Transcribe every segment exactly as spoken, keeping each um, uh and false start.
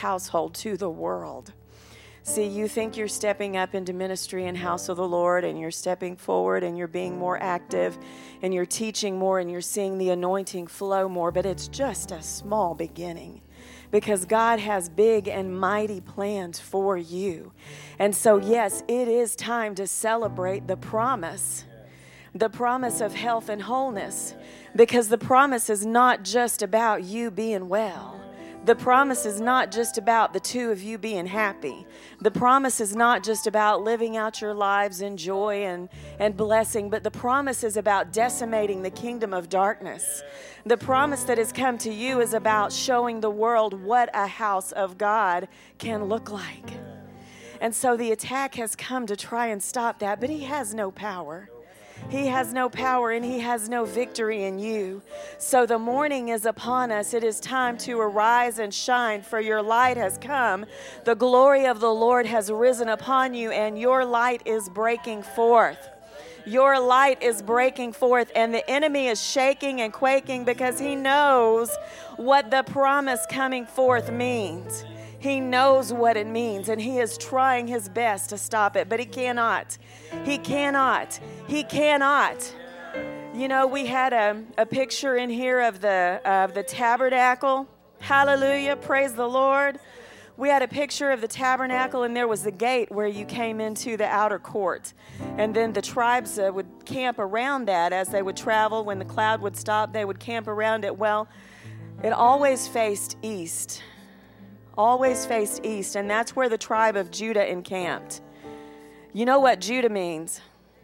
household to the world. See, you think you're stepping up into ministry and house of the Lord, and you're stepping forward and you're being more active and you're teaching more and you're seeing the anointing flow more, but it's just a small beginning, because God has big and mighty plans for you. And so, yes, it is time to celebrate the promise, the promise of health and wholeness, because the promise is not just about you being well. The promise is not just about the two of you being happy. The promise is not just about living out your lives in joy and, and blessing, but the promise is about decimating the kingdom of darkness. The promise that has come to you is about showing the world what a house of God can look like. And so the attack has come to try and stop that, but he has no power. He has no power and he has no victory in you. So the morning is upon us. It is time to arise and shine, for your light has come. The glory of the Lord has risen upon you, and your light is breaking forth. Your light is breaking forth, and the enemy is shaking and quaking because he knows what the promise coming forth means. He knows what it means, and he is trying his best to stop it, but he cannot. He cannot. He cannot. You know, we had a, a picture in here of the of the tabernacle. Hallelujah. Praise the Lord. We had a picture of the tabernacle, and there was the gate where you came into the outer court. And then the tribes uh, would camp around that as they would travel. When the cloud would stop, they would camp around it. Well, it always faced east. Always faced east, and that's where the tribe of Judah encamped. You know what Judah means?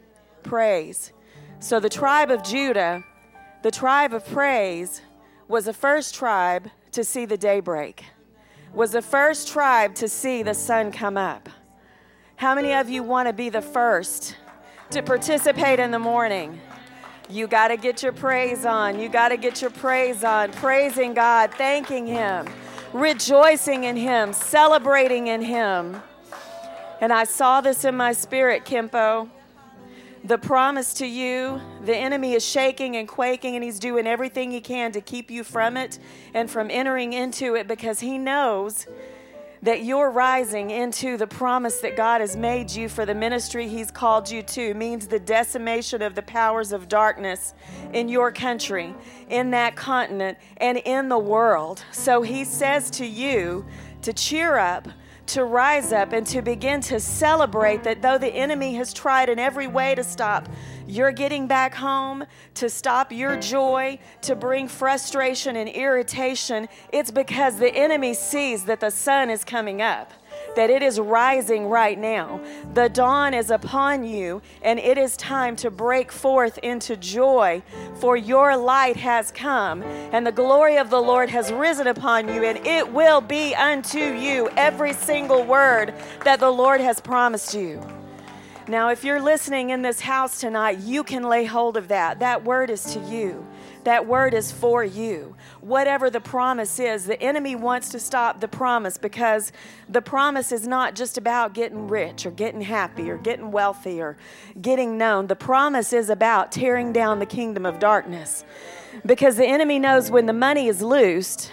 Praise. So the tribe of Judah, the tribe of praise, was the first tribe to see the daybreak, was the first tribe to see the sun come up. How many of you want to be the first to participate in the morning? You got to get your praise on. You got to get your praise on, praising God, thanking him, rejoicing in him, celebrating in him. And I saw this in my spirit, Kimpo. The promise to you, the enemy is shaking and quaking, and he's doing everything he can to keep you from it and from entering into it, because he knows that you're rising into the promise that God has made you for the ministry he's called you to. Means the decimation of the powers of darkness in your country, in that continent, and in the world. So he says to you to cheer up, to rise up, and to begin to celebrate that though the enemy has tried in every way to stop you're getting back home, to stop your joy, to bring frustration and irritation, it's because the enemy sees that the sun is coming up, that it is rising right now. The dawn is upon you, and it is time to break forth into joy, for your light has come, and the glory of the Lord has risen upon you, and it will be unto you every single word that the Lord has promised you. Now, if you're listening in this house tonight, you can lay hold of that. That word is to you. That word is for you. Whatever the promise is, the enemy wants to stop the promise, because the promise is not just about getting rich or getting happy or getting wealthy or getting known. The promise is about tearing down the kingdom of darkness, because the enemy knows when the money is loosed,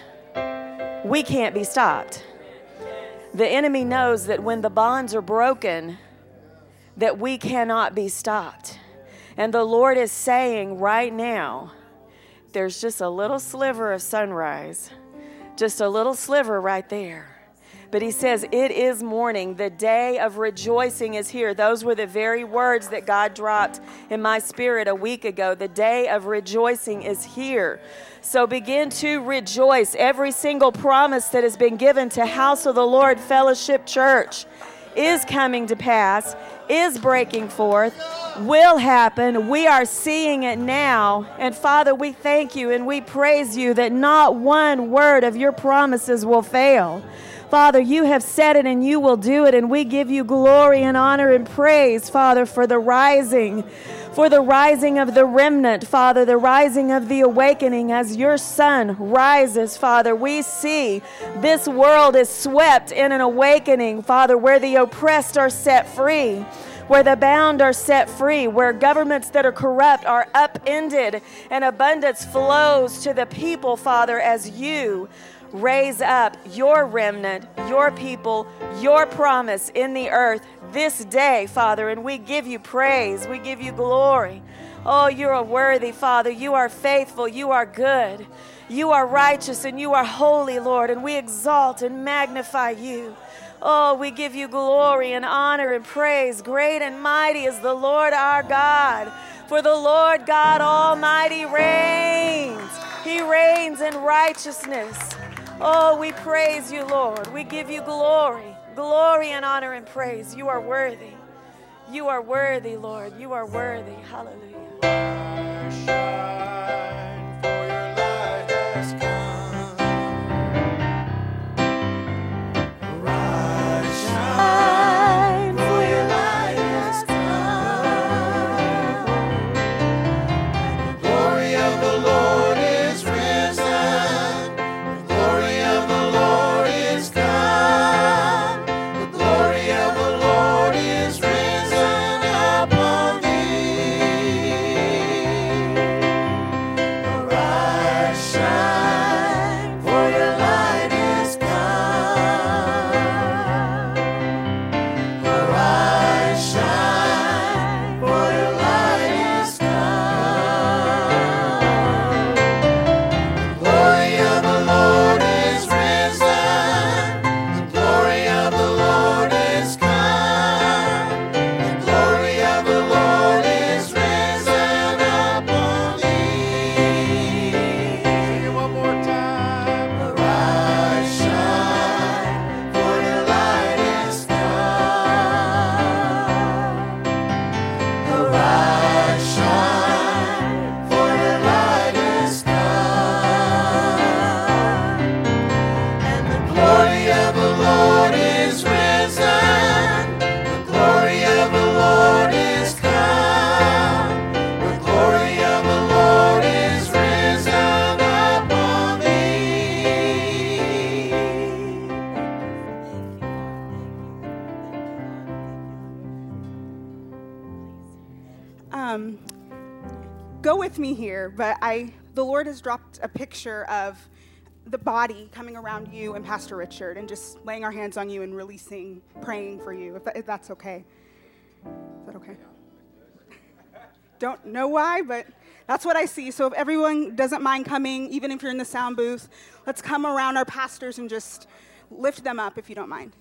we can't be stopped. The enemy knows that when the bonds are broken, that we cannot be stopped. And the Lord is saying right now, there's just a little sliver of sunrise, just a little sliver right there. But he says, it is morning. The day of rejoicing is here. Those were the very words that God dropped in my spirit a week ago. The day of rejoicing is here. So begin to rejoice. Every single promise that has been given to House of the Lord Fellowship Church is coming to pass, is breaking forth, will happen. We are seeing it now. And Father, we thank you and we praise you that not one word of your promises will fail. Father, you have said it and you will do it, and we give you glory and honor and praise, Father, for the rising, for the rising of the remnant, Father, the rising of the awakening as your sun rises, Father. We see this world is swept in an awakening, Father, where the oppressed are set free, where the bound are set free, where governments that are corrupt are upended, and abundance flows to the people, Father, as you raise up your remnant, your people, your promise in the earth this day, Father, and we give you praise. We give you glory. Oh, you are worthy, Father. You are faithful. You are good. You are righteous and you are holy, Lord, and we exalt and magnify you. Oh, we give you glory and honor and praise. Great and mighty is the Lord our God. For the Lord God Almighty reigns. He reigns in righteousness. Oh, we praise you, Lord. We give you glory, glory and honor and praise. You are worthy. You are worthy, Lord. You are worthy. Hallelujah. Um, go with me here, but I, the Lord has dropped a picture of the body coming around you and Pastor Richard and just laying our hands on you and releasing, praying for you, if, that, if that's okay. Is that okay? Don't know why, but that's what I see. So if everyone doesn't mind coming, even if you're in the sound booth, let's come around our pastors and just lift them up if you don't mind.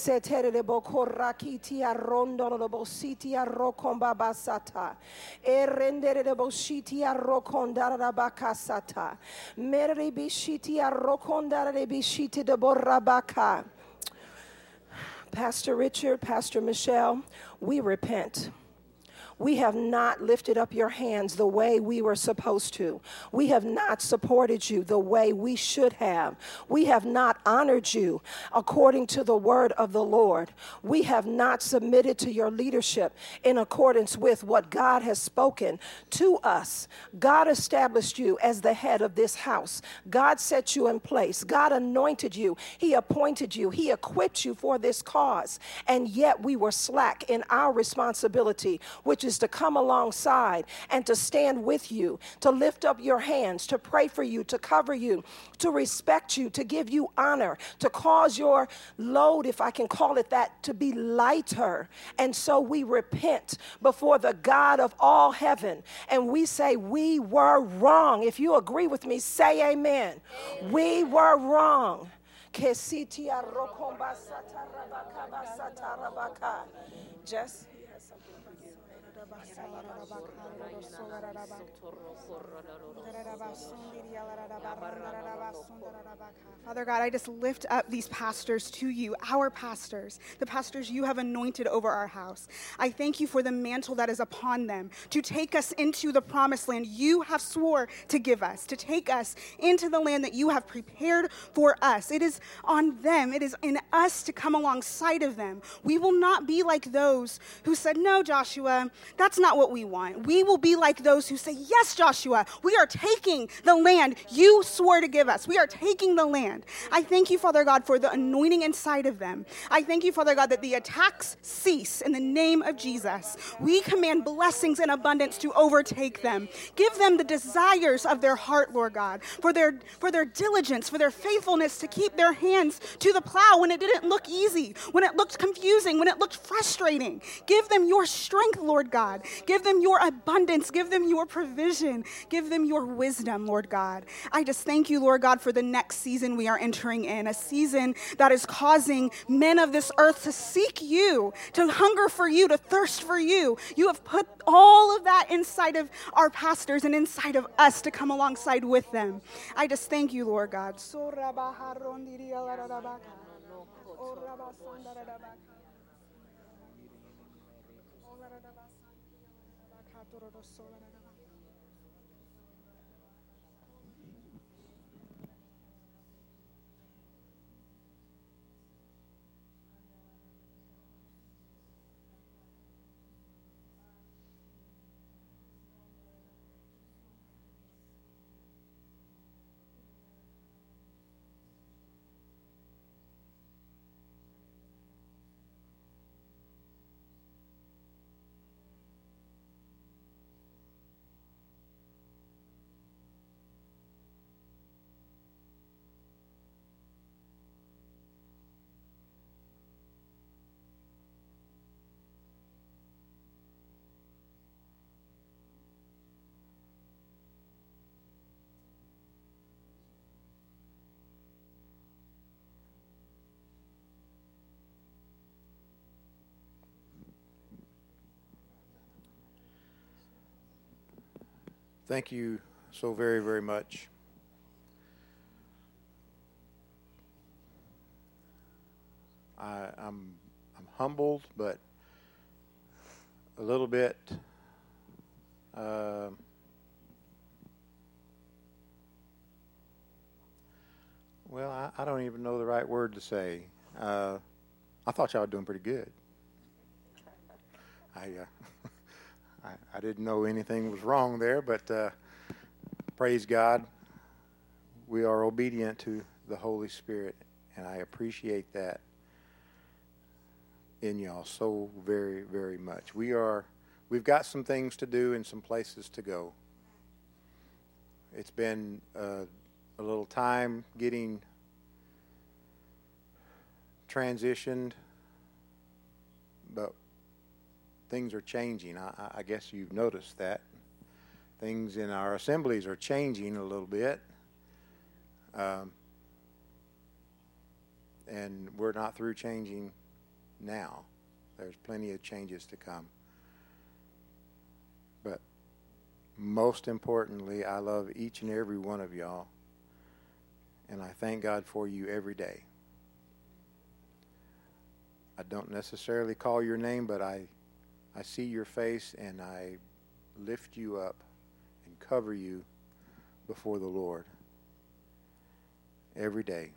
Eseterebo korakiti arondorobo siti arrokombabasata. Erenderebo shiti arrokondarabakasata. Meribishiti arrokondarabishiti de borabaka. Pastor Richard, Pastor Michelle, we repent. We have not lifted up your hands the way we were supposed to. We have not supported you the way we should have. We have not honored you according to the word of the Lord. We have not submitted to your leadership in accordance with what God has spoken to us. God established you as the head of this house. God set you in place. God anointed you. He appointed you. He equipped you for this cause. And yet we were slack in our responsibility, which is to come alongside and to stand with you, to lift up your hands, to pray for you, to cover you, to respect you, to give you honor, to cause your load, if I can call it that, to be lighter. And so we repent before the God of all heaven, and we say we were wrong. If you agree with me, say amen. Amen. We were wrong. Jess? Father God, I just lift up these pastors to you, our pastors, the pastors you have anointed over our house. I thank you for the mantle that is upon them to take us into the promised land you have swore to give us, to take us into the land that you have prepared for us. It is on them. It is in us to come alongside of them. We will not be like those who said, no, Joshua, that's not what we want. We will be like those who say, yes, Joshua, we are taking the land you swore to give us. We are taking the land. I thank you, Father God, for the anointing inside of them. I thank you, Father God, that the attacks cease in the name of Jesus. We command blessings in abundance to overtake them. Give them the desires of their heart, Lord God, for their, for their diligence, for their faithfulness to keep their hands to the plow when it didn't look easy, when it looked confusing, when it looked frustrating. Give them your strength, Lord God. Give them your abundance. Give them your provision. Give them your wisdom, Lord God. I just thank you, Lord God, for the next season we are entering in, a season that is causing men of this earth to seek you, to hunger for you, to thirst for you. You have put all of that inside of our pastors and inside of us to come alongside with them. I just thank you, Lord God. Thank you so very, very much. I, I'm I'm humbled, but a little bit uh, well, I, I don't even know the right word to say. Uh, I thought y'all were doing pretty good. I, uh, I I didn't know anything was wrong there, but uh, praise God, we are obedient to the Holy Spirit, and I appreciate that in y'all so very, very much. We are, we've got some things to do and some places to go. It's been uh, a little time getting transitioned, but things are changing. I, I guess you've noticed that. Things in our assemblies are changing a little bit. Um, and we're not through changing now. There's plenty of changes to come. But most importantly, I love each and every one of y'all. And I thank God for you every day. I don't necessarily call your name, but I, I see your face and I lift you up and cover you before the Lord every day.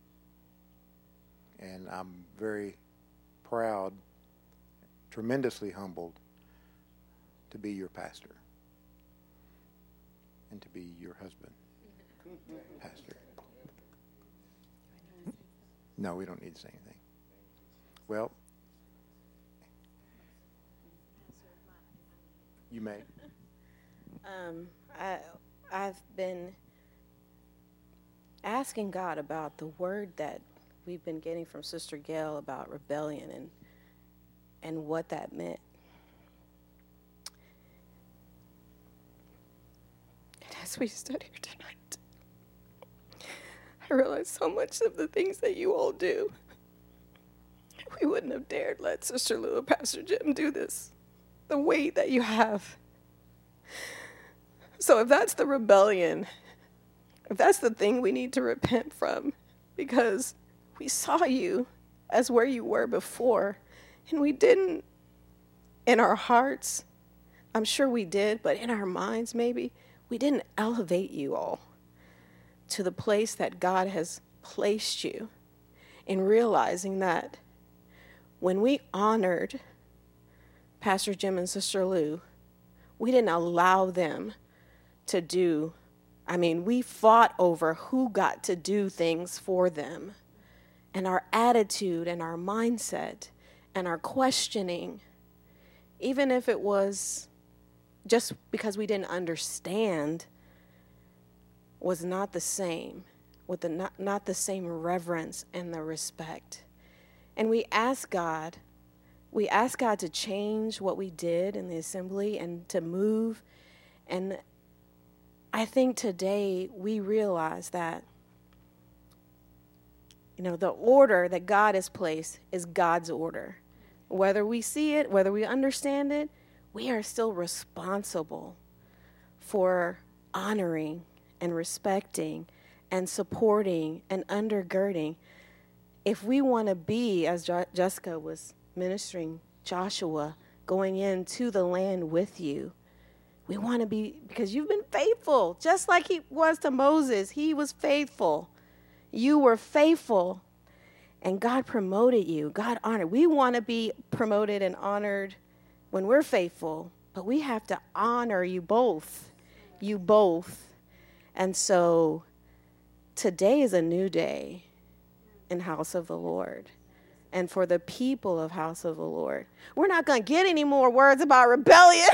And I'm very proud, tremendously humbled to be your pastor and to be your husband, pastor. No, we don't need to say anything. Well, you may. Um, I, I've been asking God about the word that we've been getting from Sister Gail about rebellion and and what that meant. And as we stood here tonight, I realized so much of the things that you all do, we wouldn't have dared let Sister Lou and Pastor Jim do this, the weight that you have. So if that's the rebellion, if that's the thing we need to repent from, because we saw you as where you were before, and we didn't, in our hearts, I'm sure we did, but in our minds maybe, we didn't elevate you all to the place that God has placed you, in realizing that when we honored Pastor Jim and Sister Lou, we didn't allow them to do, I mean, we fought over who got to do things for them. And our attitude and our mindset and our questioning, even if it was just because we didn't understand, was not the same, with the not, not the same reverence and the respect. And we asked God, we asked God to change what we did in the assembly and to move. And I think today we realize that, you know, the order that God has placed is God's order. Whether we see it, whether we understand it, we are still responsible for honoring and respecting and supporting and undergirding. If we want to be, as jo- Jessica was ministering, Joshua, going into the land with you, we want to be, because you've been faithful, just like he was to Moses. He was faithful. You were faithful, and God promoted you. God honored. We want to be promoted and honored when we're faithful, but we have to honor you both, you both. And so today is a new day in House of the Lord. And for the people of House of the Lord, we're not going to get any more words about rebellion.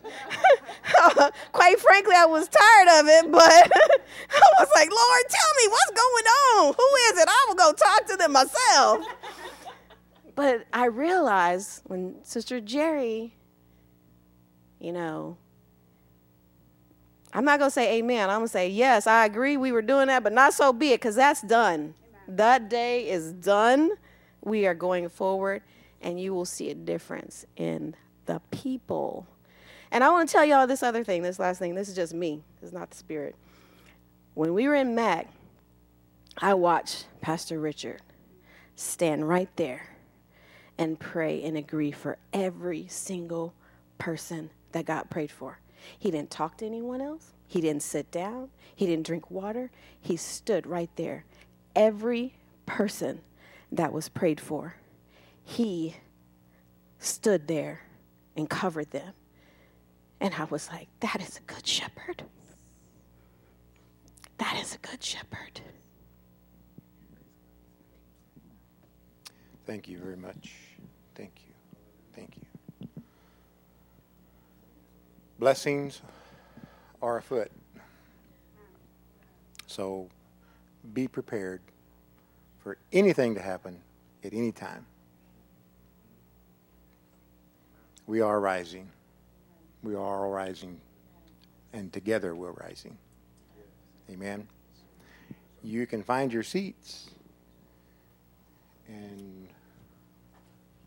Quite frankly, I was tired of it, but I was like, Lord, tell me what's going on. Who is it? I will go talk to them myself. But I realized when Sister Jerry, you know, I'm not going to say amen. I'm going to say, yes, I agree we were doing that, but not so be it, because that's done. Amen. That day is done. We are going forward, and you will see a difference in the people. And I want to tell y'all this other thing, this last thing. This is just me. This is not the Spirit. When we were in M A C, I watched Pastor Richard stand right there and pray and agree for every single person that got prayed for. He didn't talk to anyone else. He didn't sit down. He didn't drink water. He stood right there. Every person that was prayed for, he stood there and covered them. And I was like, that is a good shepherd. That is a good shepherd. Thank you very much. Thank you. Thank you. Blessings are afoot. So be prepared for anything to happen at any time. We are rising. We are all rising, and together we're rising. Amen. You can find your seats, and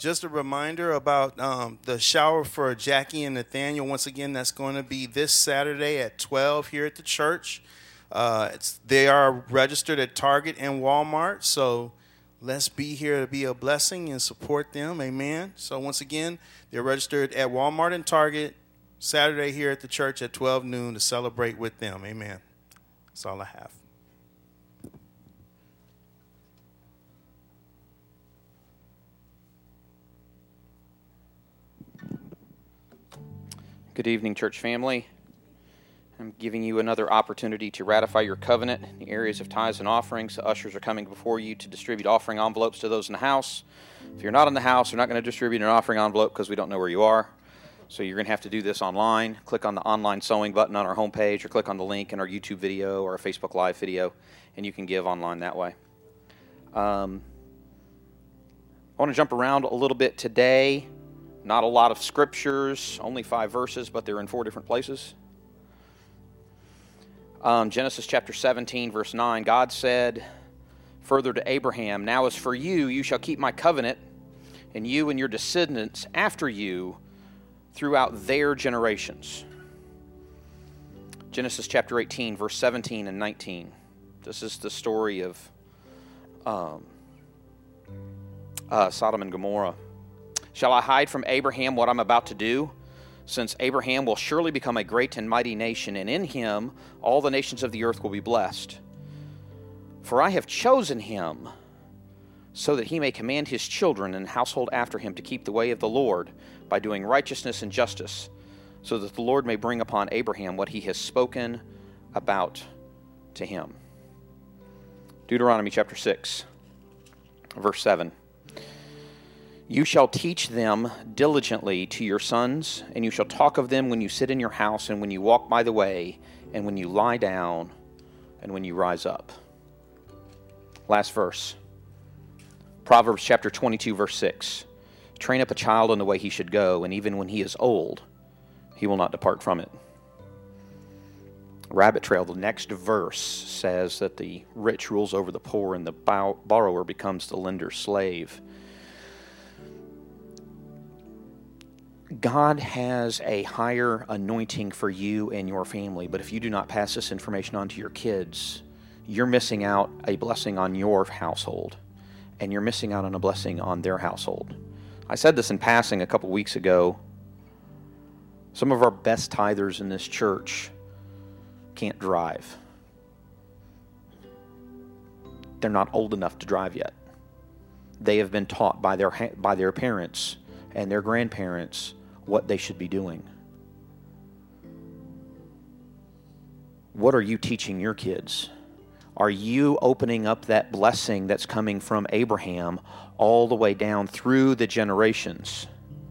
just a reminder about um, the shower for Jackie and Nathaniel. Once again, that's going to be this Saturday at twelve here at the church. Uh, it's, they are registered at Target and Walmart, so let's be here to be a blessing and support them. Amen. So once again, they're registered at Walmart and Target Saturday here at the church at twelve noon to celebrate with them. Amen. That's all I have. Good evening, church family. I'm giving you another opportunity to ratify your covenant in the areas of tithes and offerings. The ushers are coming before you to distribute offering envelopes to those in the house. If you're not in the house, we're not going to distribute an offering envelope because we don't know where you are. So you're going to have to do this online. Click on the online sewing button on our homepage, or click on the link in our YouTube video or our Facebook Live video, and you can give online that way. Um, I want to jump around a little bit today. Not a lot of scriptures, only five verses, but they're in four different places. Um, Genesis chapter seventeen, verse nine, God said further to Abraham, "Now as for you, you shall keep my covenant, and you and your descendants after you throughout their generations." Genesis chapter eighteen, verse seventeen and nineteen. This is the story of um, uh, Sodom and Gomorrah. "Shall I hide from Abraham what I'm about to do? Since Abraham will surely become a great and mighty nation, and in him all the nations of the earth will be blessed. For I have chosen him so that he may command his children and household after him to keep the way of the Lord by doing righteousness and justice, so that the Lord may bring upon Abraham what he has spoken about to him." Deuteronomy chapter six, verse seven. "You shall teach them diligently to your sons, and you shall talk of them when you sit in your house, and when you walk by the way, and when you lie down, and when you rise up." Last verse. Proverbs chapter twenty-two, verse six. "Train up a child in the way he should go, and even when he is old, he will not depart from it." Rabbit trail, the next verse says that the rich rules over the poor, and the borrower becomes the lender's slave. God has a higher anointing for you and your family, but if you do not pass this information on to your kids, you're missing out a blessing on your household, and you're missing out on a blessing on their household. I said this in passing a couple weeks ago. Some of our best tithers in this church can't drive. They're not old enough to drive yet. They have been taught by their by their parents and their grandparents what they should be doing. What are you teaching your kids? Are you opening up that blessing that's coming from Abraham all the way down through the generations?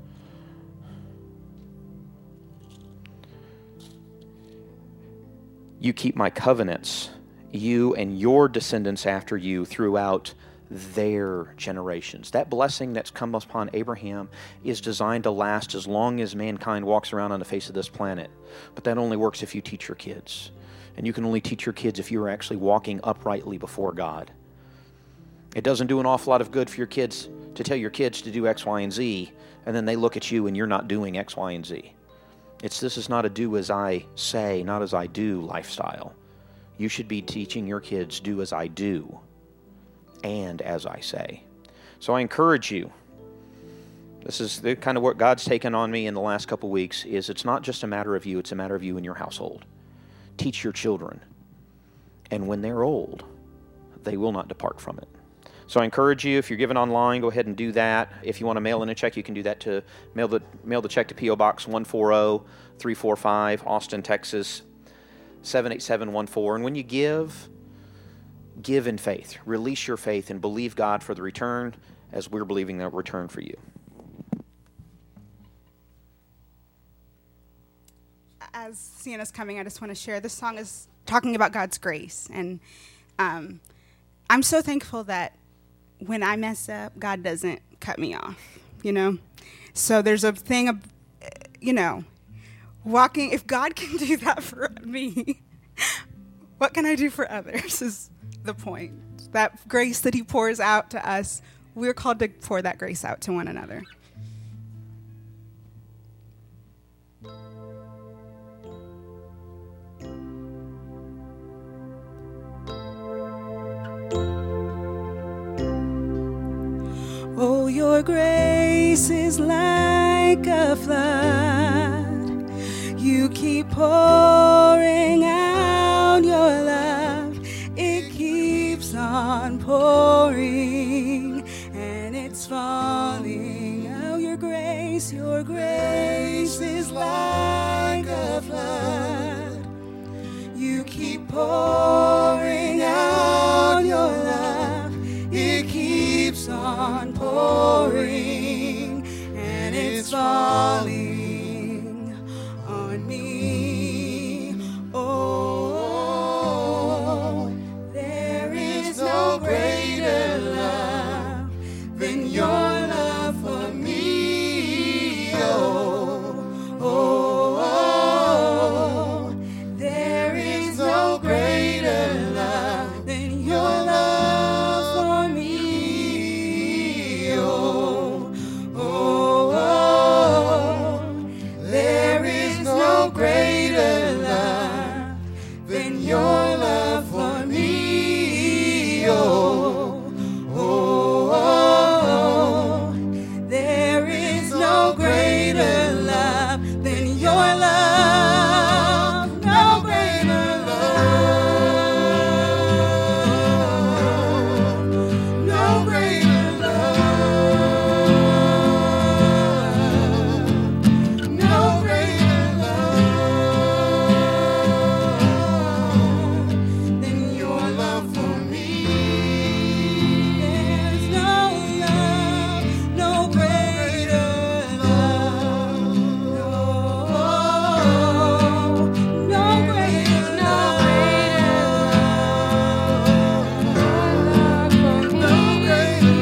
"You keep my covenants, you and your descendants after you throughout their generations." That blessing that's come upon Abraham is designed to last as long as mankind walks around on the face of this planet. But that only works if you teach your kids. And you can only teach your kids if you are actually walking uprightly before God. It doesn't do an awful lot of good for your kids to tell your kids to do X, Y, and Z, and then they look at you and you're not doing X, Y, and Z. It's this is not a do as I say, not as I do lifestyle. You should be teaching your kids do as I do and as I say. So I encourage you. This is the kind of what God's taken on me in the last couple weeks, is it's not just a matter of you, it's a matter of you and your household. Teach your children. And when they're old, they will not depart from it. So I encourage you, if you're giving online, go ahead and do that. If you want to mail in a check, you can do that to mail the mail the check to P O Box one forty, three forty-five, Austin, Texas, seven eight seven one four. And when you give, give in faith. Release your faith and believe God for the return as we're believing that return for you. As Sienna's coming, I just want to share. This song is talking about God's grace. And um, I'm so thankful that when I mess up, God doesn't cut me off, you know? So there's a thing of, you know, walking, if God can do that for me, what can I do for others is the point. That grace that he pours out to us, we're called to pour that grace out to one another. Oh, your grace is like a flood. You keep pouring out your love. It keeps on pouring, and it's falling. Oh, your grace, your grace is like a flood. You keep pouring out your love. It keeps on pouring, and it's falling on me. Oh, there is no greater love than your love for me. Oh, oh, oh, there is no greater love than your love for me. Oh, oh, oh, there is no greater love than your love for me. Oh, oh, oh, there is no greater love than your love, no greater love, no greater love, no greater love than your love for me. There's no love, no greater love, no, no greater love, no greater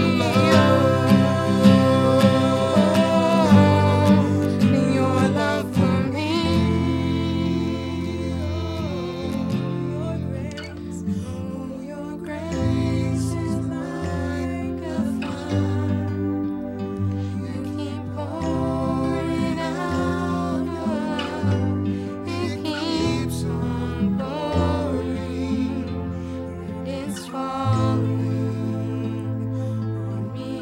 love than your love for me. Your grace, oh, your grace is like a flood. You keep pouring out your love. It keeps on pouring, and it's falling on me.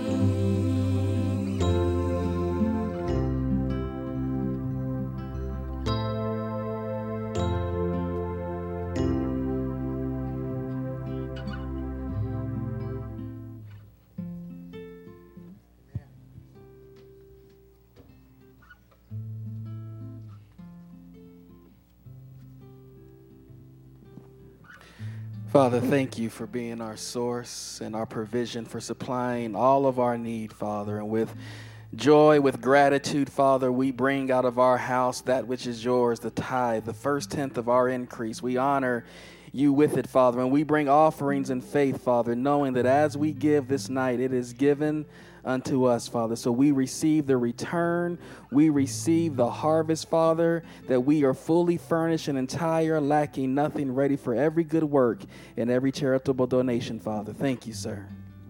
Father, thank you for being our source and our provision, for supplying all of our need, Father. And with joy, with gratitude, Father, we bring out of our house that which is yours, the tithe, the first tenth of our increase. We honor you with it, Father. And we bring offerings in faith, Father, knowing that as we give this night, it is given unto us, Father. So we receive the return, we receive the harvest, Father, that we are fully furnished and entire, lacking nothing, ready for every good work and every charitable donation, Father. Thank you, sir.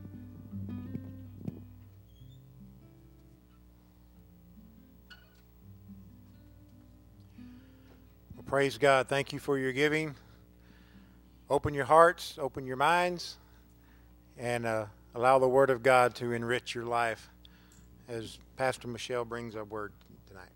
Well, praise God. Thank you for your giving. Open your hearts, open your minds, and uh, allow the Word of God to enrich your life as Pastor Michelle brings our word tonight.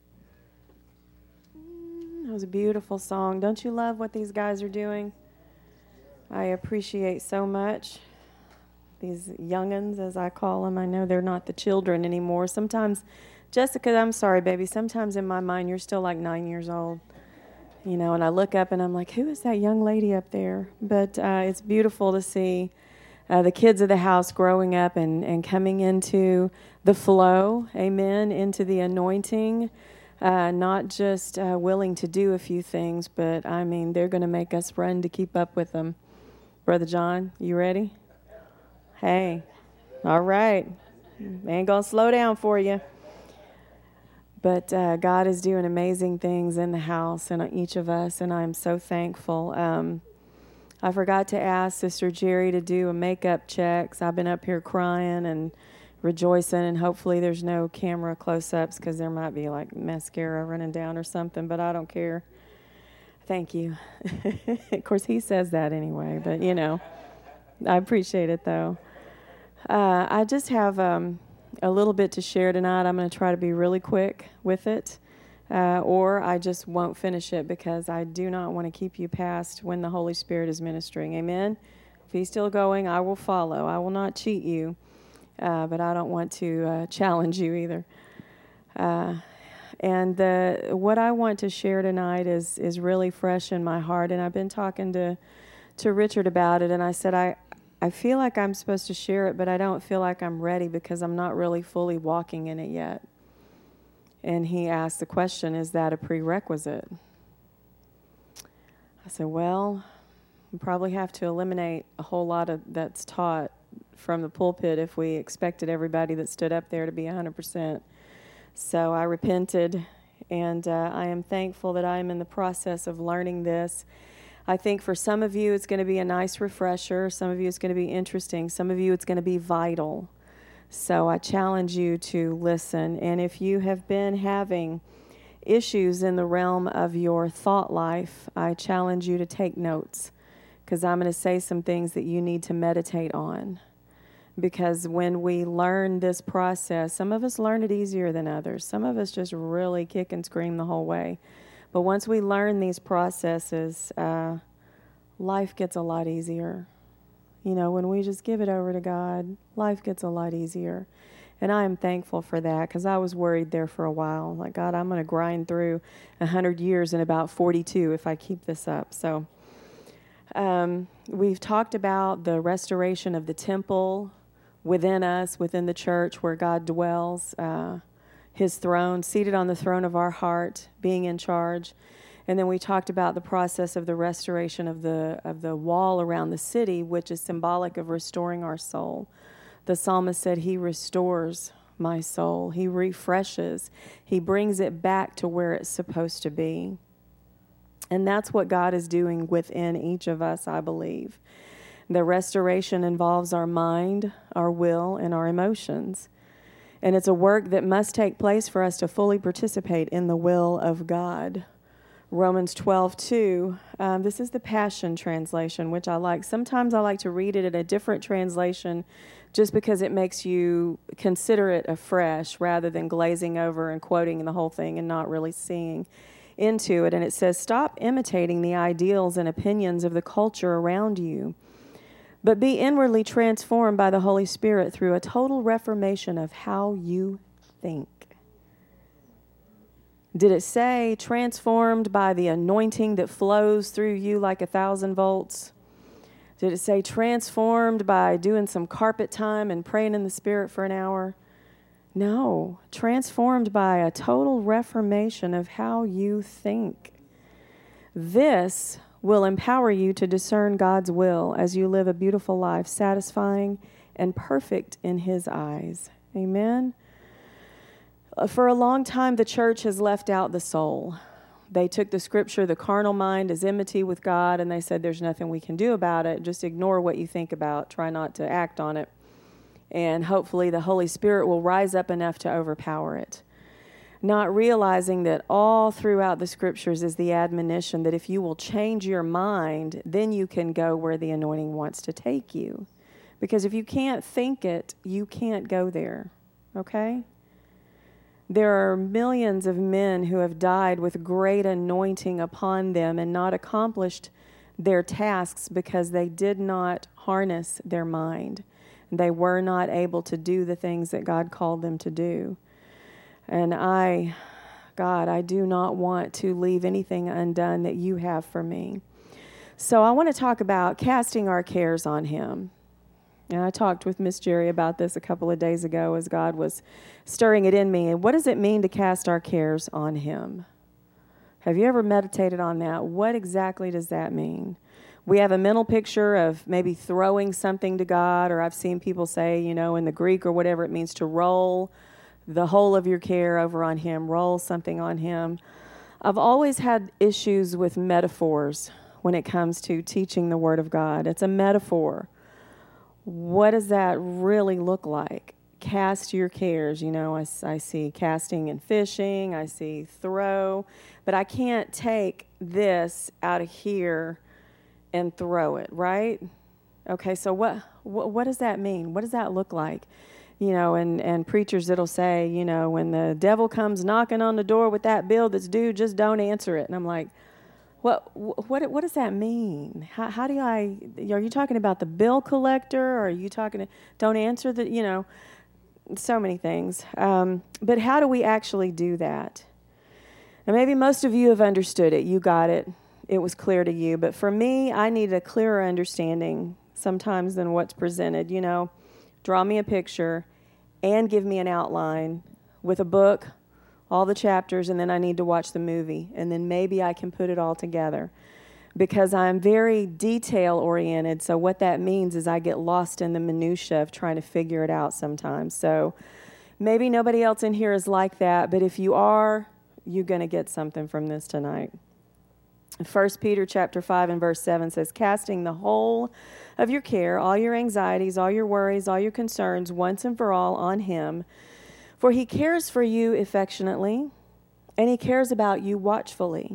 That was a beautiful song. Don't you love what these guys are doing? I appreciate so much these young'uns, as I call them. I know they're not the children anymore. Sometimes, Jessica, I'm sorry, baby, sometimes in my mind you're still like nine years old. You know, and I look up and I'm like, who is that young lady up there? But uh, it's beautiful to see uh, the kids of the house growing up and, and coming into the flow, amen, into the anointing, uh, not just uh, willing to do a few things, but, I mean, they're going to make us run to keep up with them. Brother John, you ready? Hey, all right. Ain't going to slow down for you. But uh, God is doing amazing things in the house and on each of us, and I'm so thankful. Um, I forgot to ask Sister Jerry to do a makeup check. So I've been up here crying and rejoicing, and hopefully there's no camera close-ups because there might be like mascara running down or something, but I don't care. Thank you. Of course, he says that anyway, but you know, I appreciate it though. Uh, I just have um, a little bit to share tonight. I'm going to try to be really quick with it, uh, or I just won't finish it because I do not want to keep you past when the Holy Spirit is ministering. Amen? If he's still going, I will follow. I will not cheat you, uh, but I don't want to uh, challenge you either. Uh, and the, what I want to share tonight is is really fresh in my heart, and I've been talking to to Richard about it, and I said, I I feel like I'm supposed to share it, but I don't feel like I'm ready because I'm not really fully walking in it yet. And he asked the question, is that a prerequisite? I said, well, we probably have to eliminate a whole lot of that's taught from the pulpit if we expected everybody that stood up there to be one hundred percent. So I repented, and uh, I am thankful that I am in the process of learning this. I think for some of you, it's going to be a nice refresher. Some of you, it's going to be interesting. Some of you, it's going to be vital. So I challenge you to listen. And if you have been having issues in the realm of your thought life, I challenge you to take notes, because I'm going to say some things that you need to meditate on. Because when we learn this process, some of us learn it easier than others. Some of us just really kick and scream the whole way. But once we learn these processes, uh, life gets a lot easier. You know, when we just give it over to God, life gets a lot easier. And I am thankful for that, because I was worried there for a while. Like, God, I'm going to grind through one hundred years in about forty-two if I keep this up. So um, we've talked about the restoration of the temple within us, within the church where God dwells. Uh His throne, seated on the throne of our heart, being in charge. And then we talked about the process of the restoration of the of the wall around the city, which is symbolic of restoring our soul. The psalmist said, he restores my soul. He refreshes. He brings it back to where it's supposed to be. And that's what God is doing within each of us, I believe. The restoration involves our mind, our will, and our emotions. And it's a work that must take place for us to fully participate in the will of God. Romans twelve two, um, this is the Passion Translation, which I like. Sometimes I like to read it in a different translation just because it makes you consider it afresh rather than glazing over and quoting the whole thing and not really seeing into it. And it says, stop imitating the ideals and opinions of the culture around you, but be inwardly transformed by the Holy Spirit through a total reformation of how you think. Did it say transformed by the anointing that flows through you like a thousand volts? Did it say transformed by doing some carpet time and praying in the Spirit for an hour? No, transformed by a total reformation of how you think. This will empower you to discern God's will as you live a beautiful life, satisfying and perfect in His eyes. Amen? For a long time, the church has left out the soul. They took the scripture, the carnal mind is enmity with God, and they said there's nothing we can do about it. Just ignore what you think about. Try not to act on it. And hopefully the Holy Spirit will rise up enough to overpower it. Not realizing that all throughout the scriptures is the admonition that if you will change your mind, then you can go where the anointing wants to take you. Because if you can't think it, you can't go there. Okay? There are millions of men who have died with great anointing upon them and not accomplished their tasks because they did not harness their mind. They were not able to do the things that God called them to do. And I, God, I do not want to leave anything undone that you have for me. So I want to talk about casting our cares on Him. And I talked with Miss Jerry about this a couple of days ago as God was stirring it in me. And what does it mean to cast our cares on Him? Have you ever meditated on that? What exactly does that mean? We have a mental picture of maybe throwing something to God, or I've seen people say, you know, in the Greek or whatever, it means to roll the whole of your care over on Him, roll something on Him. I've always had issues with metaphors when it comes to teaching the Word of God. It's a metaphor. What does that really look like? Cast your cares. You know, I, I see casting and fishing. I see throw. But I can't take this out of here and throw it, right? Okay, so what, what what does that mean? What does that look like? You know, and, and preachers that'll say, you know, when the devil comes knocking on the door with that bill that's due, just don't answer it. And I'm like, what what what does that mean? How how do I, are you talking about the bill collector? Or are you talking to, don't answer the, you know, so many things. Um, but how do we actually do that? And maybe most of you have understood it. You got it. It was clear to you. But for me, I need a clearer understanding sometimes than what's presented. You know, draw me a picture and give me an outline with a book, all the chapters, and then I need to watch the movie. And then maybe I can put it all together. Because I'm very detail-oriented, so what that means is I get lost in the minutia of trying to figure it out sometimes. So maybe nobody else in here is like that, but if you are, you're going to get something from this tonight. First Peter chapter five and verse seven says, casting the whole of your care, all your anxieties, all your worries, all your concerns, once and for all on him. For he cares for you affectionately, and he cares about you watchfully.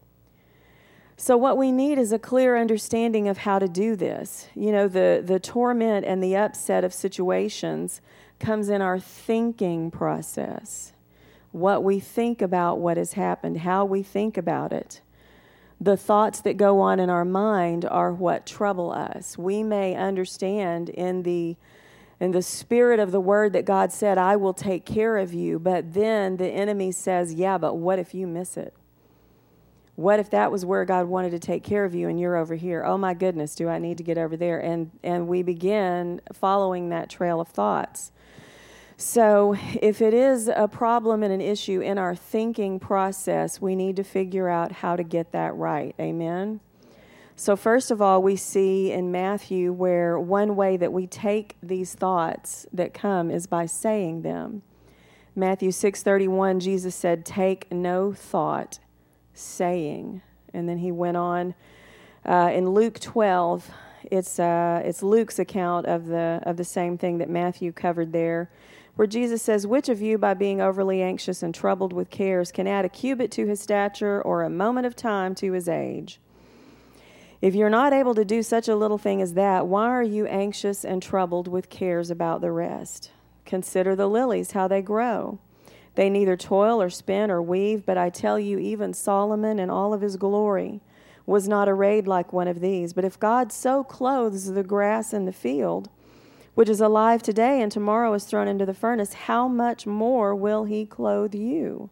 So what we need is a clear understanding of how to do this. You know, the, the torment and the upset of situations comes in our thinking process. What we think about what has happened, how we think about it. The thoughts that go on in our mind are what trouble us. We may understand in the in the spirit of the word that God said, I will take care of you, but then the enemy says, yeah, but what if you miss it? What if that was where God wanted to take care of you and you're over here? Oh my goodness, do I need to get over there? And and we begin following that trail of thoughts. So if it is a problem and an issue in our thinking process, we need to figure out how to get that right. Amen? So first of all, we see in Matthew where one way that we take these thoughts that come is by saying them. Matthew six thirty-one, Jesus said, take no thought, saying. And then he went on uh, in Luke twelve, it's uh, it's Luke's account of the of the same thing that Matthew covered there, where Jesus says, which of you, by being overly anxious and troubled with cares, can add a cubit to his stature or a moment of time to his age? If you're not able to do such a little thing as that, why are you anxious and troubled with cares about the rest? Consider the lilies, how they grow. They neither toil or spin or weave, but I tell you, even Solomon in all of his glory was not arrayed like one of these. But if God so clothes the grass in the field, which is alive today and tomorrow is thrown into the furnace, how much more will he clothe you?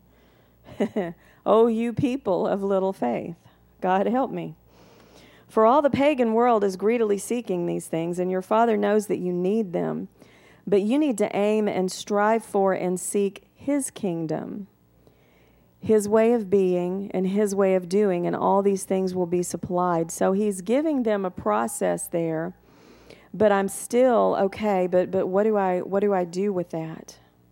O you people of little faith. God help me. For all the pagan world is greedily seeking these things, and your Father knows that you need them. But you need to aim and strive for and seek his kingdom, his way of being and his way of doing, and all these things will be supplied. So he's giving them a process there, but I'm still okay, but but what do I what do I do with that?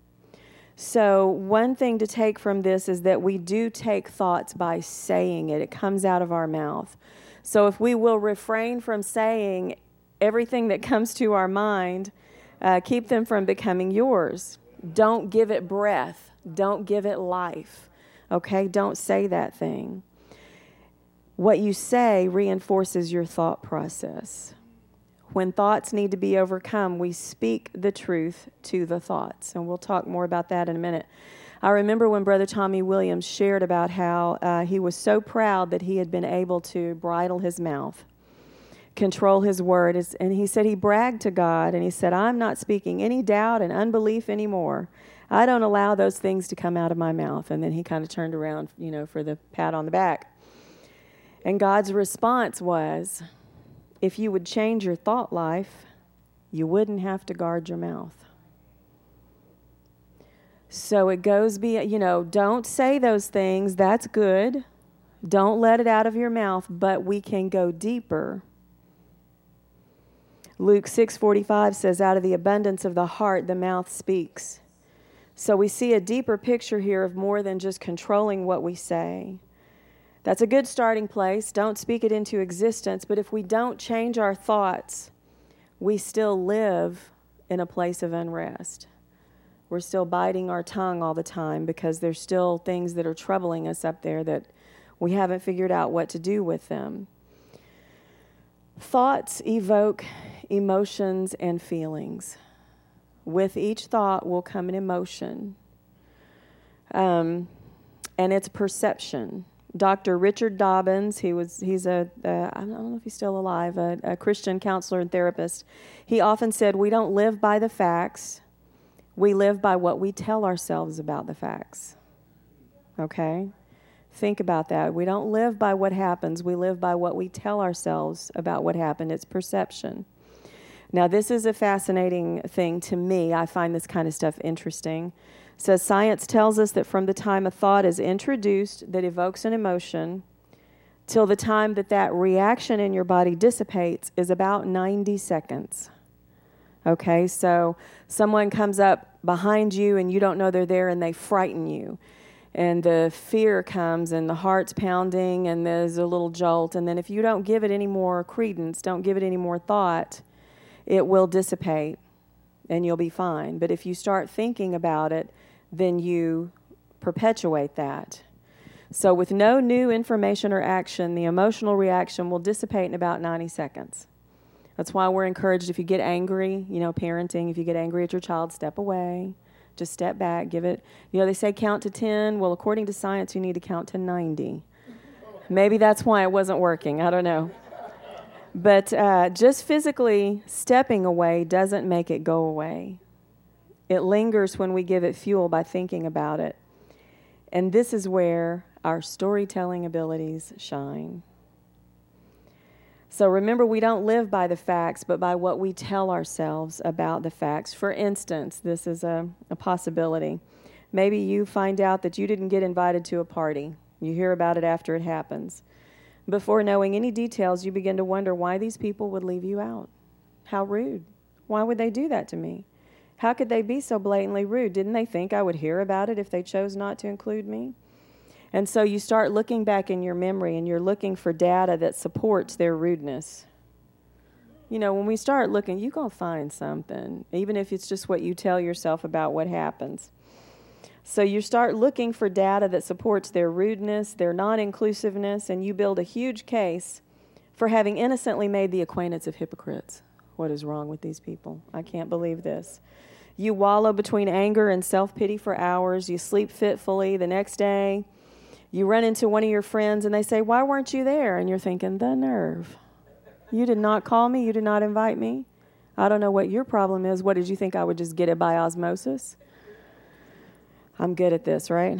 So one thing to take from this is that we do take thoughts by saying it. It comes out of our mouth. So if we will refrain from saying everything that comes to our mind, uh, keep them from becoming yours. Don't give it breath. Don't give it life. Okay? Don't say that thing. What you say reinforces your thought process. When thoughts need to be overcome, we speak the truth to the thoughts. And we'll talk more about that in a minute. I remember when Brother Tommy Williams shared about how uh, he was so proud that he had been able to bridle his mouth, control his word. And he said he bragged to God, and he said, I'm not speaking any doubt and unbelief anymore. I don't allow those things to come out of my mouth. And then he kind of turned around, you know, for the pat on the back. And God's response was, if you would change your thought life, you wouldn't have to guard your mouth. So it goes, be, you know, don't say those things. That's good. Don't let it out of your mouth, but we can go deeper. Luke six forty-five says, out of the abundance of the heart, the mouth speaks. So we see a deeper picture here of more than just controlling what we say. That's a good starting place. Don't speak it into existence. But if we don't change our thoughts, we still live in a place of unrest. We're still biting our tongue all the time because there's still things that are troubling us up there that we haven't figured out what to do with them. Thoughts evoke emotions and feelings. With each thought will come an emotion. Um, and it's perception. Doctor Richard Dobbins, he was, he's a, uh, I don't know if he's still alive, a, a Christian counselor and therapist. He often said, we don't live by the facts. We live by what we tell ourselves about the facts. Okay? Think about that. We don't live by what happens. We live by what we tell ourselves about what happened. It's perception. Now, this is a fascinating thing to me. I find this kind of stuff interesting. It says science tells us that from the time a thought is introduced that evokes an emotion till the time that that reaction in your body dissipates is about ninety seconds. Okay, so someone comes up behind you and you don't know they're there and they frighten you. And the fear comes and the heart's pounding and there's a little jolt. And then if you don't give it any more credence, don't give it any more thought, it will dissipate and you'll be fine. But if you start thinking about it, then you perpetuate that. So with no new information or action, the emotional reaction will dissipate in about ninety seconds. That's why we're encouraged, if you get angry, you know, parenting, if you get angry at your child, step away. Just step back, give it, you know, they say count to ten. Well, according to science, you need to count to ninety. Maybe that's why it wasn't working. I don't know. But uh, just physically stepping away doesn't make it go away. It lingers when we give it fuel by thinking about it. And this is where our storytelling abilities shine. So remember, we don't live by the facts, but by what we tell ourselves about the facts. For instance, this is a, a possibility. Maybe you find out that you didn't get invited to a party. You hear about it after it happens. Before knowing any details, you begin to wonder why these people would leave you out. How rude. Why would they do that to me? How could they be so blatantly rude? Didn't they think I would hear about it if they chose not to include me? And so you start looking back in your memory and you're looking for data that supports their rudeness. You know, when we start looking, you're going to find something, even if it's just what you tell yourself about what happens. So you start looking for data that supports their rudeness, their non-inclusiveness, and you build a huge case for having innocently made the acquaintance of hypocrites. What is wrong with these people? I can't believe this. You wallow between anger and self-pity for hours. You sleep fitfully. The next day, you run into one of your friends and they say, why weren't you there? And you're thinking, the nerve. You did not call me. You did not invite me. I don't know what your problem is. What, did you think I would just get it by osmosis? I'm good at this, right?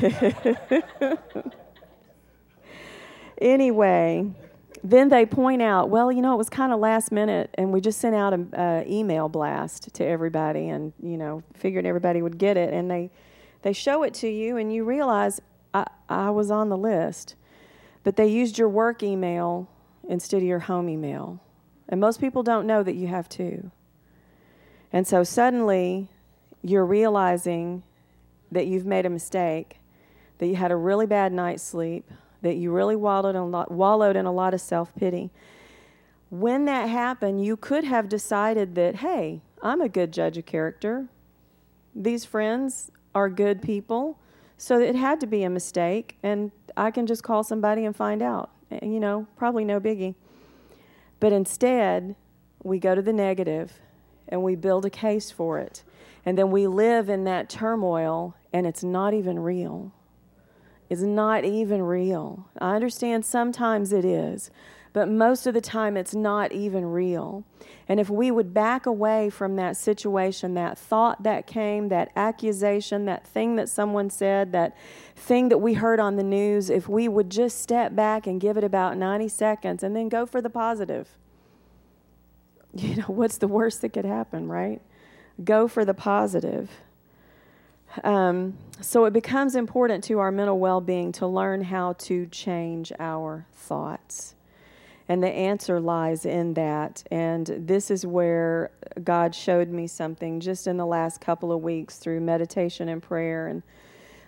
Anyway, then they point out, well, you know, it was kind of last minute, and we just sent out an uh, email blast to everybody and, you know, figured everybody would get it. And they, they show it to you, and you realize, I, I was on the list. But they used your work email instead of your home email. And most people don't know that you have two. And so suddenly, you're realizing that you've made a mistake, that you had a really bad night's sleep, that you really wallowed in a lot, wallowed in a lot of self-pity. When that happened, you could have decided that, hey, I'm a good judge of character. These friends are good people, so it had to be a mistake, and I can just call somebody and find out. You know, probably no biggie. But instead, we go to the negative, and we build a case for it. And then we live in that turmoil, and it's not even real. It's not even real. I understand sometimes it is, but most of the time it's not even real. And if we would back away from that situation, that thought that came, that accusation, that thing that someone said, that thing that we heard on the news, if we would just step back and give it about ninety seconds and then go for the positive. You know, what's the worst that could happen, right? Go for the positive. Um, so it becomes important to our mental well-being to learn how to change our thoughts. And the answer lies in that. And this is where God showed me something just in the last couple of weeks through meditation and prayer and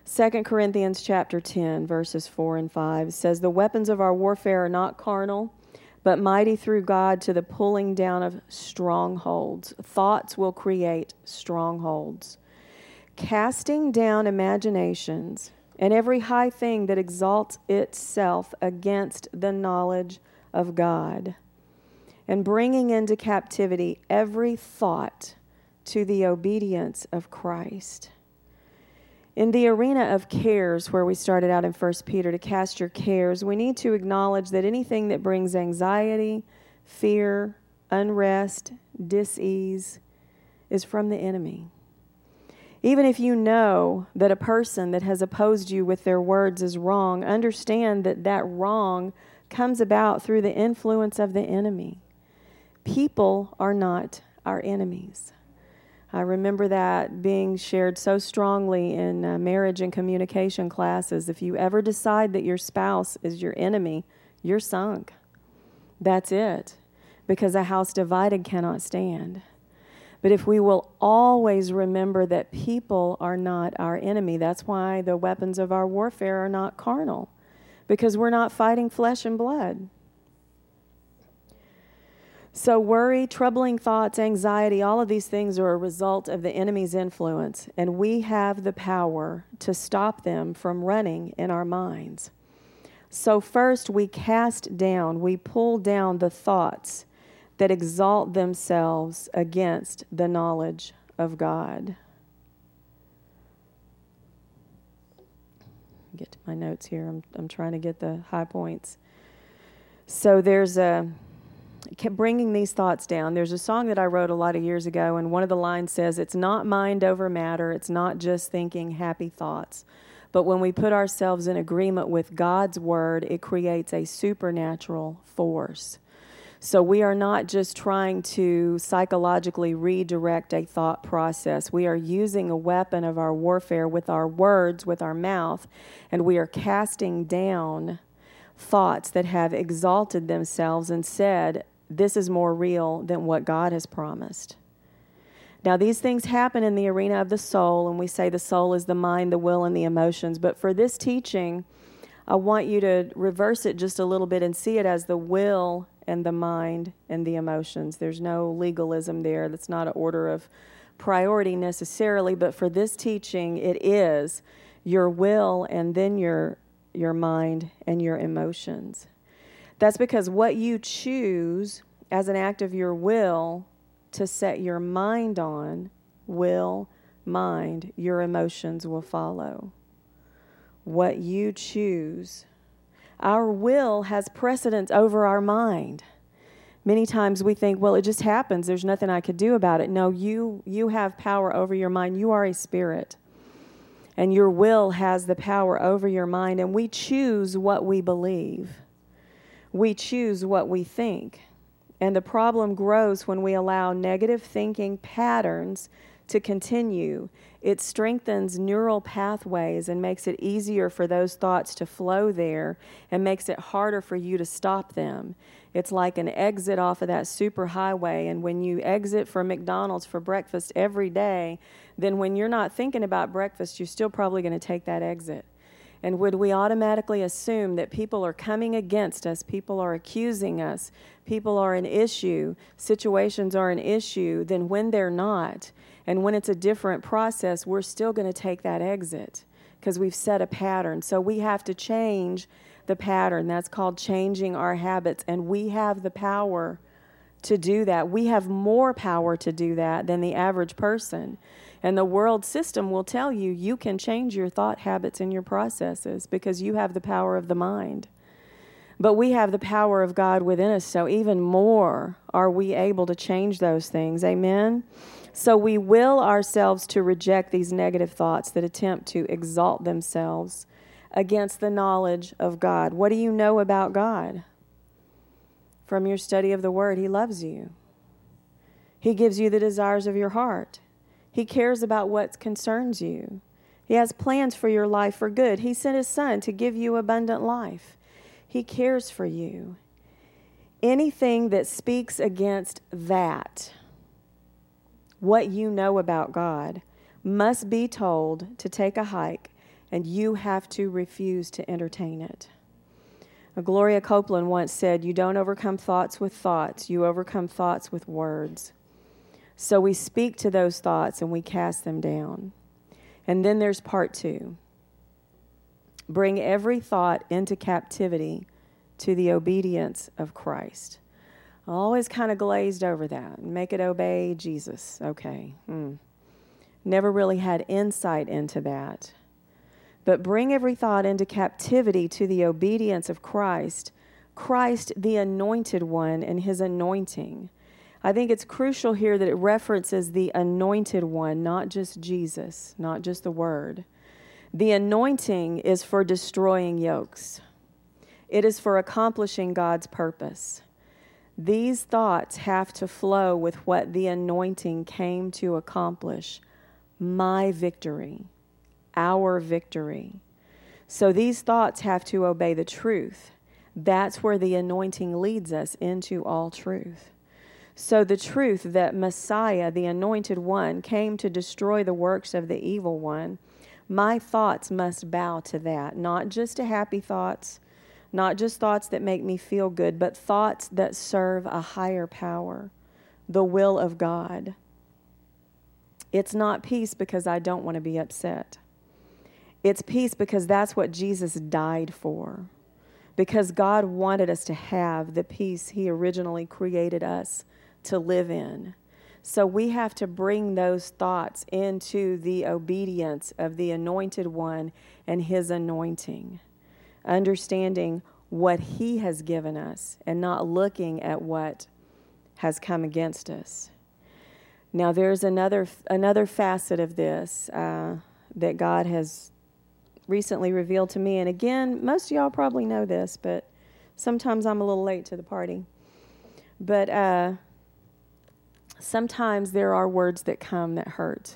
Second Corinthians chapter ten, verses four and five says, "The weapons of our warfare are not carnal, but mighty through God to the pulling down of strongholds." Thoughts will create strongholds. "Casting down imaginations and every high thing that exalts itself against the knowledge of God, and bringing into captivity every thought to the obedience of Christ." In the arena of cares, where we started out in First Peter, to cast your cares, we need to acknowledge that anything that brings anxiety, fear, unrest, dis-ease is from the enemy. Even if you know that a person that has opposed you with their words is wrong, understand that that wrong comes about through the influence of the enemy. People are not our enemies. I remember that being shared so strongly in uh, marriage and communication classes. If you ever decide that your spouse is your enemy, you're sunk. That's it. Because a house divided cannot stand. But if we will always remember that people are not our enemy, that's why the weapons of our warfare are not carnal. Because we're not fighting flesh and blood. So worry, troubling thoughts, anxiety, all of these things are a result of the enemy's influence, and we have the power to stop them from running in our minds. So first we cast down, we pull down the thoughts that exalt themselves against the knowledge of God. Get to my notes here. I'm, I'm trying to get the high points. So there's a... kept bringing these thoughts down. There's a song that I wrote a lot of years ago, and one of the lines says, "It's not mind over matter. It's not just thinking happy thoughts. But when we put ourselves in agreement with God's word, it creates a supernatural force." So we are not just trying to psychologically redirect a thought process. We are using a weapon of our warfare with our words, with our mouth, and we are casting down thoughts that have exalted themselves and said, "This is more real than what God has promised." Now, these things happen in the arena of the soul, and we say the soul is the mind, the will, and the emotions. But for this teaching, I want you to reverse it just a little bit and see it as the will and the mind and the emotions. There's no legalism there. That's not an order of priority necessarily, but for this teaching, it is your will and then your your mind and your emotions. That's because what you choose as an act of your will to set your mind on, will, mind, your emotions will follow. What you choose. Our will has precedence over our mind. Many times we think, well, it just happens. There's nothing I could do about it. No, you you have power over your mind. You are a spirit. And your will has the power over your mind. And we choose what we believe. We choose what we think. And the problem grows when we allow negative thinking patterns to continue. It strengthens neural pathways and makes it easier for those thoughts to flow there and makes it harder for you to stop them. It's like an exit off of that super highway, and when you exit from McDonald's for breakfast every day, then when you're not thinking about breakfast, you're still probably going to take that exit. And would we automatically assume that people are coming against us, people are accusing us, people are an issue, situations are an issue, then when they're not, and when it's a different process, we're still going to take that exit because we've set a pattern. So we have to change the pattern. That's called changing our habits, and we have the power to do that. We have more power to do that than the average person. And the world system will tell you you can change your thought habits and your processes because you have the power of the mind. But we have the power of God within us, so even more are we able to change those things. Amen? So we will ourselves to reject these negative thoughts that attempt to exalt themselves against the knowledge of God. What do you know about God? From your study of the Word, He loves you. He gives you the desires of your heart. He cares about what concerns you. He has plans for your life for good. He sent His Son to give you abundant life. He cares for you. Anything that speaks against that, what you know about God, must be told to take a hike and you have to refuse to entertain it. Gloria Copeland once said, "You don't overcome thoughts with thoughts, you overcome thoughts with words." So we speak to those thoughts and we cast them down. And then there's part two. Bring every thought into captivity to the obedience of Christ. I always kind of glazed over that. Make it obey Jesus. Okay. Mm. Never really had insight into that. But bring every thought into captivity to the obedience of Christ. Christ, the anointed one, and his anointing. I think it's crucial here that it references the anointed one, not just Jesus, not just the word. The anointing is for destroying yokes. It is for accomplishing God's purpose. These thoughts have to flow with what the anointing came to accomplish. My victory, our victory. So these thoughts have to obey the truth. That's where the anointing leads us into all truth. So the truth that Messiah, the anointed one, came to destroy the works of the evil one, my thoughts must bow to that. Not just to happy thoughts, not just thoughts that make me feel good, but thoughts that serve a higher power, the will of God. It's not peace because I don't want to be upset. It's peace because that's what Jesus died for. Because God wanted us to have the peace he originally created us to live in. So we have to bring those thoughts into the obedience of the anointed one and his anointing. Understanding what he has given us and not looking at what has come against us. Now there's another another facet of this uh, that God has recently revealed to me. And again, most of y'all probably know this, but sometimes I'm a little late to the party. But uh, sometimes there are words that come that hurt.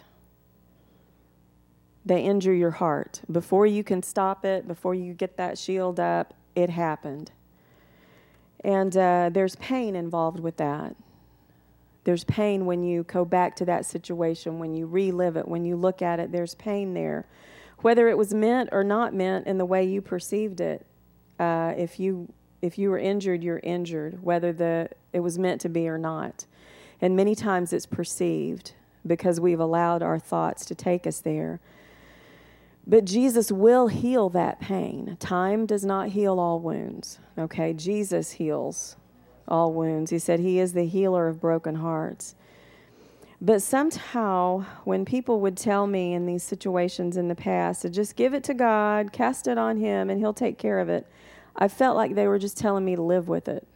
They injure your heart. Before you can stop it, before you get that shield up, it happened. And uh, there's pain involved with that. There's pain when you go back to that situation, when you relive it, when you look at it, there's pain there. Whether it was meant or not meant in the way you perceived it, uh, if you if you were injured, you're injured, whether the it was meant to be or not. And many times it's perceived because we've allowed our thoughts to take us there. But Jesus will heal that pain. Time does not heal all wounds. Okay, Jesus heals all wounds. He said he is the healer of broken hearts. But somehow, when people would tell me in these situations in the past to just give it to God, cast it on him, and he'll take care of it, I felt like they were just telling me to live with it.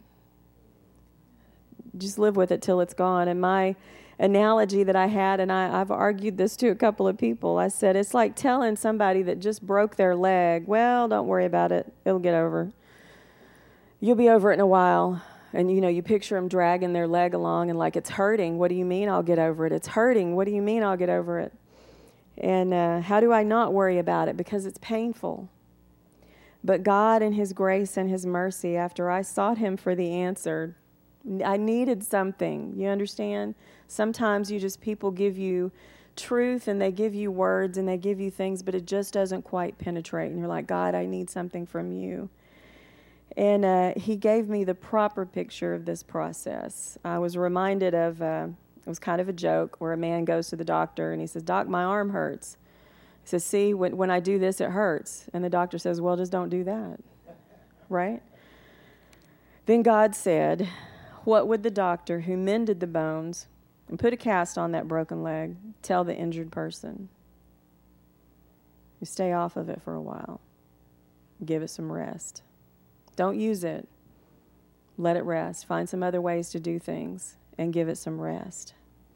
Just live with it till it's gone. And my analogy that I had, and I, I've argued this to a couple of people, I said, it's like telling somebody that just broke their leg, well, don't worry about it. It'll get over. You'll be over it in a while. And, you know, you picture them dragging their leg along and like, it's hurting. What do you mean I'll get over it? It's hurting. What do you mean I'll get over it? And uh, how do I not worry about it? Because it's painful. But God in his grace and his mercy, after I sought him for the answer, I needed something. You understand? Sometimes you just, people give you truth and they give you words and they give you things, but it just doesn't quite penetrate. And you're like, God, I need something from you. And uh, he gave me the proper picture of this process. I was reminded of, uh, it was kind of a joke, where a man goes to the doctor and he says, Doc, my arm hurts. He says, see, when, when I do this, it hurts. And the doctor says, well, just don't do that. Right? Then God said, what would the doctor who mended the bones and put a cast on that broken leg tell the injured person? You stay off of it for a while. Give it some rest. Don't use it. Let it rest. Find some other ways to do things and give it some rest.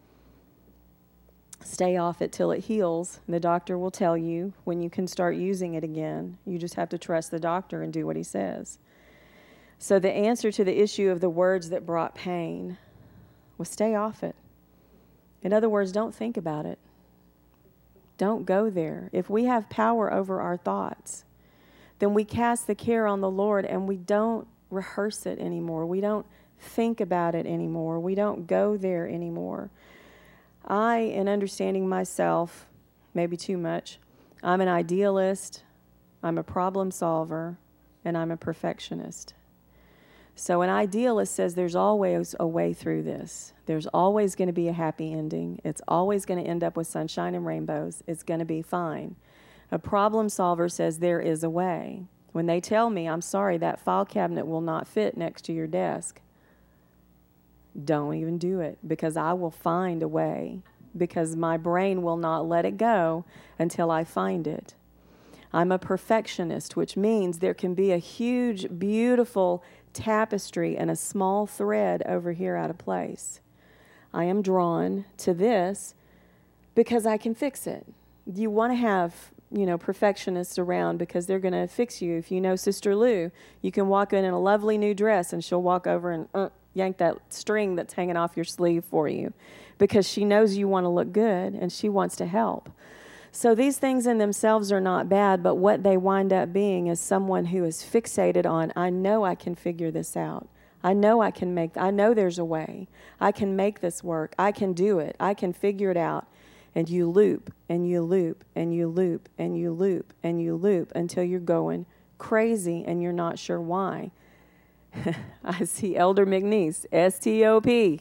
Stay off it till it heals. The doctor will tell you when you can start using it again. You just have to trust the doctor and do what he says. So the answer to the issue of the words that brought pain was stay off it. In other words, don't think about it. Don't go there. If we have power over our thoughts, then we cast the care on the Lord and we don't rehearse it anymore. We don't think about it anymore. We don't go there anymore. I, in understanding myself, maybe too much, I'm an idealist, I'm a problem solver, and I'm a perfectionist. So an idealist says there's always a way through this. There's always going to be a happy ending. It's always going to end up with sunshine and rainbows. It's going to be fine. A problem solver says there is a way. When they tell me, I'm sorry, that file cabinet will not fit next to your desk, don't even do it, because I will find a way, because my brain will not let it go until I find it. I'm a perfectionist, which means there can be a huge, beautiful tapestry and a small thread over here out of place. I am drawn to this because I can fix it. You want to have, you know, perfectionists around because they're going to fix you. If you know Sister Lou, you can walk in in a lovely new dress and she'll walk over and uh, yank that string that's hanging off your sleeve for you because she knows you want to look good and she wants to help. So these things in themselves are not bad, but what they wind up being is someone who is fixated on, I know I can figure this out. I know I can make, I know there's a way. I can make this work. I can do it. I can figure it out. And you loop, and you loop, and you loop, and you loop, and you loop until you're going crazy and you're not sure why. I see Elder McNeese, S T O P.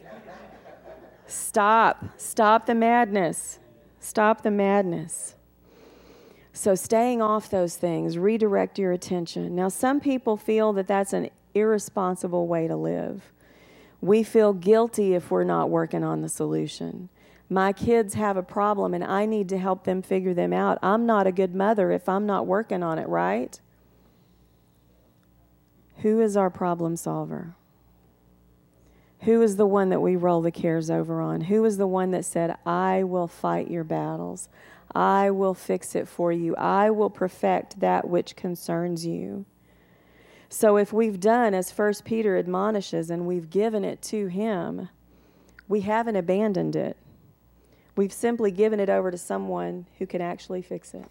Stop. Stop the madness. Stop the madness. So staying off those things, redirect your attention. Now, some people feel that that's an irresponsible way to live. We feel guilty if we're not working on the solution. My kids have a problem and I need to help them figure them out. I'm not a good mother if I'm not working on it, right? Who is our problem solver? Who is the one that we roll the cares over on? Who is the one that said, I will fight your battles. I will fix it for you. I will perfect that which concerns you. So if we've done as First Peter admonishes and we've given it to him, we haven't abandoned it. We've simply given it over to someone who can actually fix it.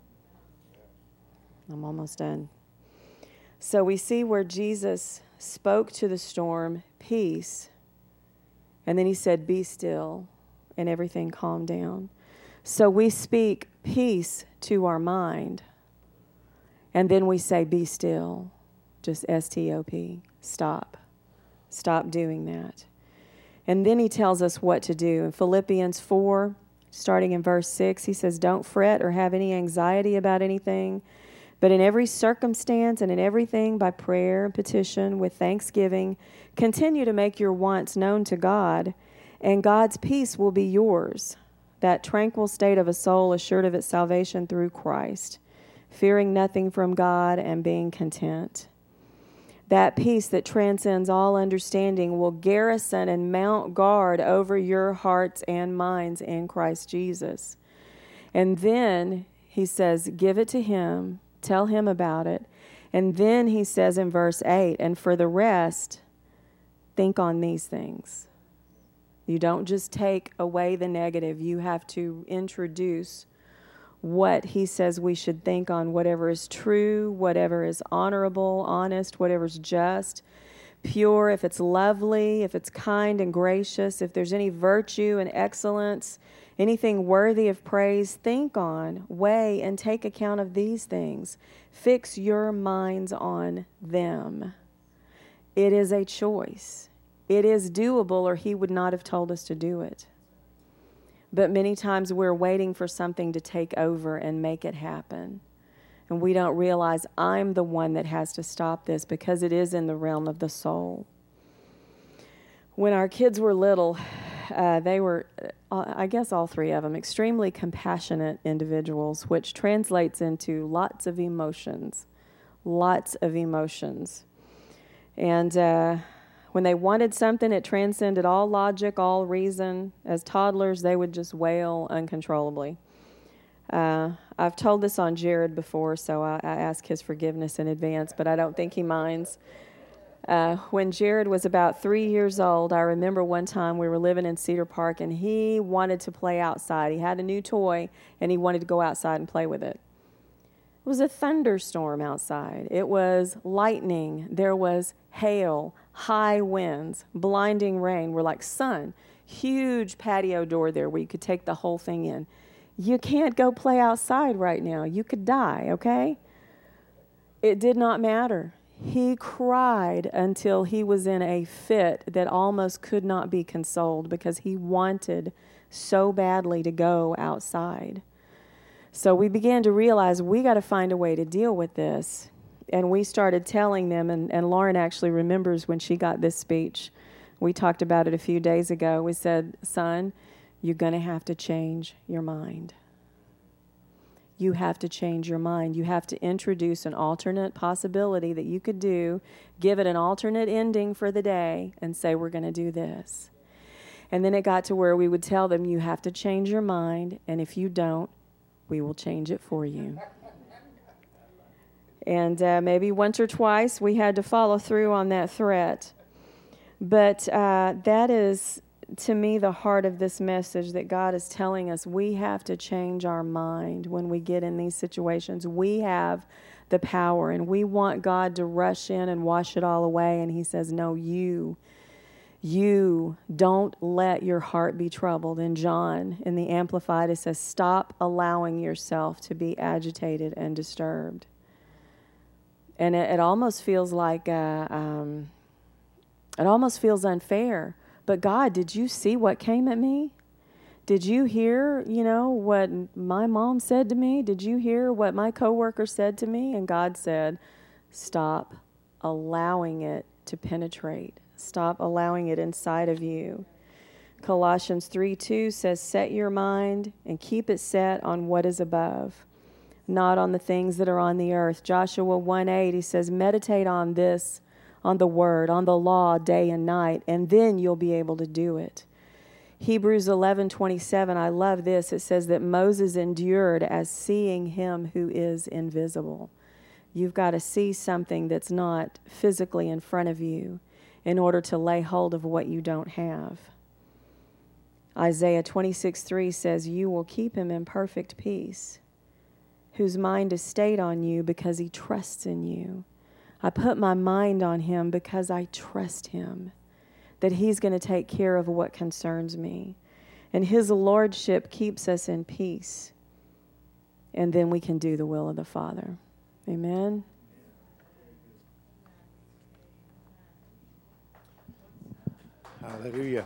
I'm almost done. So we see where Jesus spoke to the storm, peace, and then he said, be still, and everything calmed down. So we speak peace to our mind, and then we say, be still, just S T O P, stop. Stop doing that. And then he tells us what to do. In Philippians four, starting in verse six, he says, don't fret or have any anxiety about anything, but in every circumstance and in everything by prayer and petition with thanksgiving, continue to make your wants known to God, and God's peace will be yours, that tranquil state of a soul assured of its salvation through Christ, fearing nothing from God and being content. That peace that transcends all understanding will garrison and mount guard over your hearts and minds in Christ Jesus. And then he says, give it to him, tell him about it. And then he says in verse eight, and for the rest, think on these things. You don't just take away the negative. You have to introduce what he says we should think on, whatever is true, whatever is honorable, honest, whatever is just, pure, if it's lovely, if it's kind and gracious, if there's any virtue and excellence, anything worthy of praise, think on, weigh, and take account of these things. Fix your minds on them. It is a choice. It is doable, or he would not have told us to do it. But many times we're waiting for something to take over and make it happen. And we don't realize I'm the one that has to stop this because it is in the realm of the soul. When our kids were little, uh, they were, uh, I guess all three of them, extremely compassionate individuals, which translates into lots of emotions, lots of emotions. And uh, when they wanted something, it transcended all logic, all reason. As toddlers, they would just wail uncontrollably. Uh, I've told this on Jared before, so I, I ask his forgiveness in advance, but I don't think he minds. Uh, when Jared was about three years old, I remember one time we were living in Cedar Park, and he wanted to play outside. He had a new toy, and he wanted to go outside and play with it. It was a thunderstorm outside. It was lightning. There was hail, high winds, blinding rain. We're like, son, huge patio door there where you could take the whole thing in. You can't go play outside right now. You could die, okay? It did not matter. He cried until he was in a fit that almost could not be consoled because he wanted so badly to go outside. So we began to realize we got to find a way to deal with this. And we started telling them, and, and Lauren actually remembers when she got this speech. We talked about it a few days ago. We said, son, you're going to have to change your mind. You have to change your mind. You have to introduce an alternate possibility that you could do, give it an alternate ending for the day, and say, we're going to do this. And then it got to where we would tell them, you have to change your mind, and if you don't, we will change it for you. And uh, maybe once or twice we had to follow through on that threat. But uh, that is, to me, the heart of this message, that God is telling us we have to change our mind when we get in these situations. We have the power, and we want God to rush in and wash it all away. And he says, no, you, you don't let your heart be troubled. In John, in the Amplified, it says, stop allowing yourself to be agitated and disturbed. And it, it almost feels like, uh, um, it almost feels unfair. But God, did you see what came at me? Did you hear, you know, what my mom said to me? Did you hear what my coworker said to me? And God said, stop allowing it to penetrate. Stop allowing it inside of you. Colossians three two says, set your mind and keep it set on what is above, not on the things that are on the earth. Joshua one eight, he says, meditate on this, on the word, on the law day and night, and then you'll be able to do it. Hebrews eleven twenty-seven, I love this. It says that Moses endured as seeing him who is invisible. You've got to see something that's not physically in front of you in order to lay hold of what you don't have. Isaiah twenty-six three says, you will keep him in perfect peace, whose mind is stayed on you because he trusts in you. I put my mind on him because I trust him, that he's going to take care of what concerns me. And his lordship keeps us in peace. And then we can do the will of the Father. Amen. Hallelujah.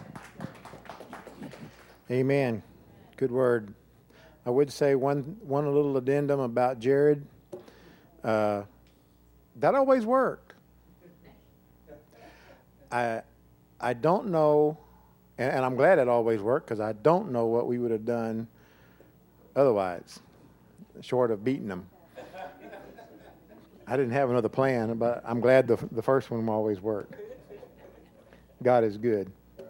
Amen. Good word. I would say one one little addendum about Jared. Uh, that always worked. I I don't know, and, and I'm glad it always worked, because I don't know what we would have done otherwise, short of beating them. I didn't have another plan, but I'm glad the the first one always worked. God is good.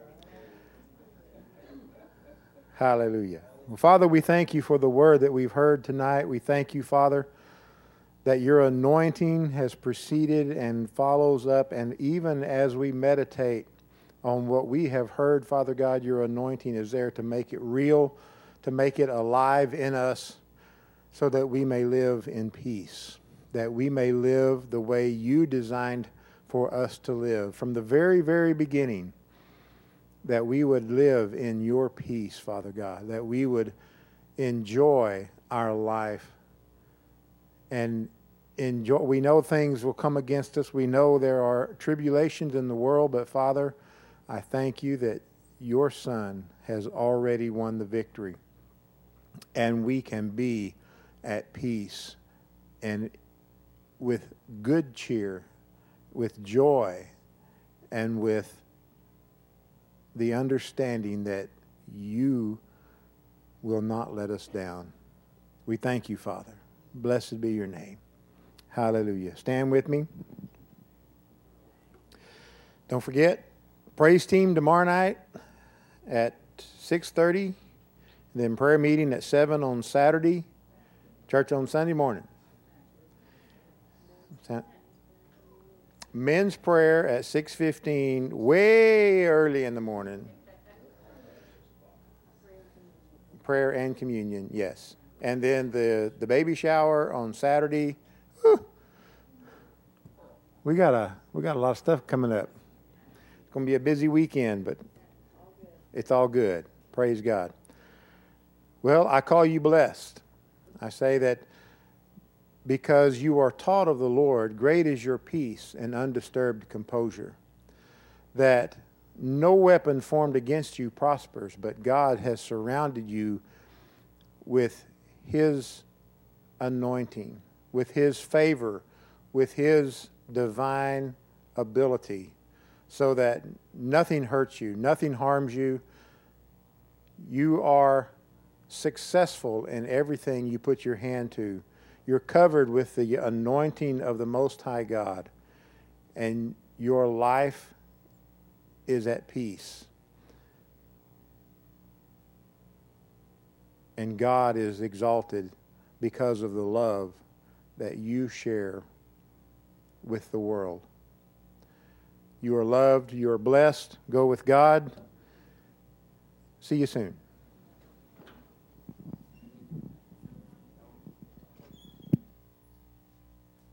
Hallelujah. Well, Father, we thank you for the word that we've heard tonight. We thank you, Father, that your anointing has preceded and follows up. And even as we meditate on what we have heard, Father God, your anointing is there to make it real, to make it alive in us, so that we may live in peace, that we may live the way you designed for us to live from the very, very beginning. That we would live in your peace, Father God, that we would enjoy our life and enjoy. We know things will come against us. We know there are tribulations in the world, but Father, I thank you that your Son has already won the victory, and we can be at peace and with good cheer, with joy, and with the understanding that you will not let us down. We thank you, Father. Blessed be your name. Hallelujah. Stand with me. Don't forget, praise team tomorrow night at six thirty, then prayer meeting at seven on Saturday, church on Sunday morning. Men's prayer at six fifteen, way early in the morning. Prayer and communion, yes. And then the, the baby shower on Saturday. Whew. We got a we got a lot of stuff coming up. It's going to be a busy weekend, but it's all good. Praise God. Well, I call you blessed. I say that because you are taught of the Lord, great is your peace and undisturbed composure, that no weapon formed against you prospers, but God has surrounded you with His anointing, with His favor, with His divine ability, so that nothing hurts you, nothing harms you. You are successful in everything you put your hand to. You're covered with the anointing of the Most High God, and your life is at peace. And God is exalted because of the love that you share with the world. You are loved. You are blessed. Go with God. See you soon.